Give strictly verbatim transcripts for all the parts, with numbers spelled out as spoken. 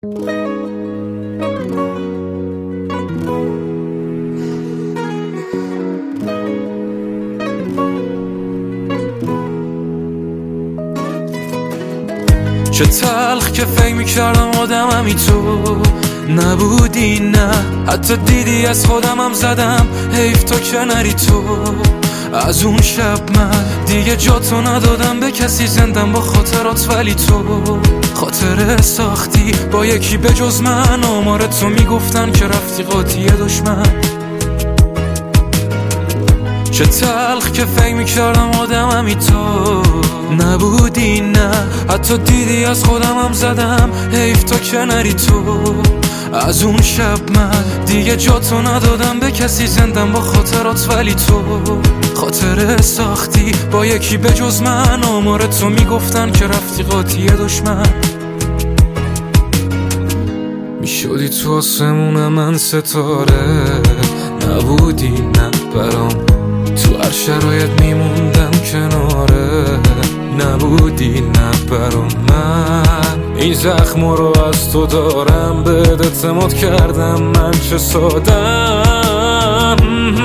چه تلخ که فکر میکردم آدممی تو نبودی، نه حتی دیدی از خودمم زدم حیف تا کناری تو. از اون شب من دیگه جاتو ندادم به کسی، زندم با خاطرات ولی تو خاطره ساختی با یکی به جز من. آمار تو میگفتن که رفتی قاطی دشمن. چه تلخ که فکر میکردم آدممی تو نبودی، نه حتی دیدی از خودمم زدم حیف تا کناری تو. از اون شب من دیگه جاتو ندادم به کسی، زندم با خاطرات ولی تو خاطره ساختی با یکی به جز من. آمار تو میگفتن که رفتی قاطی دشمن. میشدی تو آسمون من ستاره، نبودی نه برام، تو هر شرایط میموندم کناره، نبودی نه برام. من این زخم رو از تو دارم، بهت اعتماد کردم من چه سادم.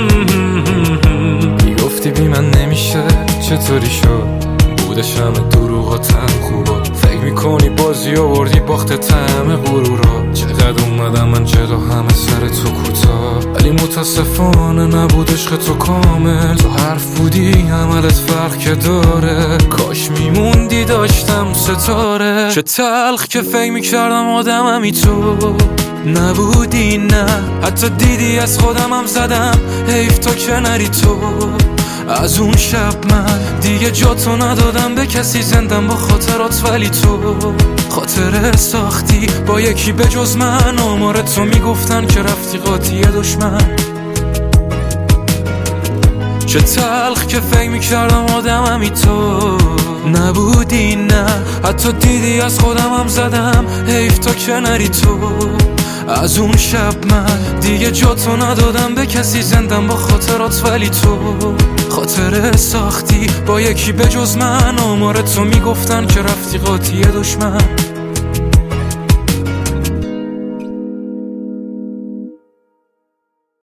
میگفتی بی من نمیشه، چطوری شد؟ بودش همه دروغاتم خوبا، فکر میکنی بازی آوردی باخت همه غرورا. چقدر اومدم من جلو همه سر تو کوتاه، ولی متاسفانه نبود عشق تو کامل. تو حرف بودی عملت فرق که داره، کاش میموندی داشتم ستاره. چه تلخ که فکر میکردم آدممی تو نبودی، نه حتی دیدی از خودمم زدم حیف تا کناری تو. از اون شب من دیگه جاتو ندادم به کسی، زندم با خاطرات ولی تو خاطره ساختی با یکی به جز من. آمار تو میگفتن که رفتی قاطی دشمن. چه تلخ که فکر میکردم آدممی تو نبودی، نه حتی دیدی از خودمم زدم حیف تا کناری تو. از اون شب من دیگه جاتو ندادم به کسی، زندم با خاطرات ولی تو خاطره ساختی با یکی به جز من. آمار تو میگفتن که رفتی قاطی دشمن.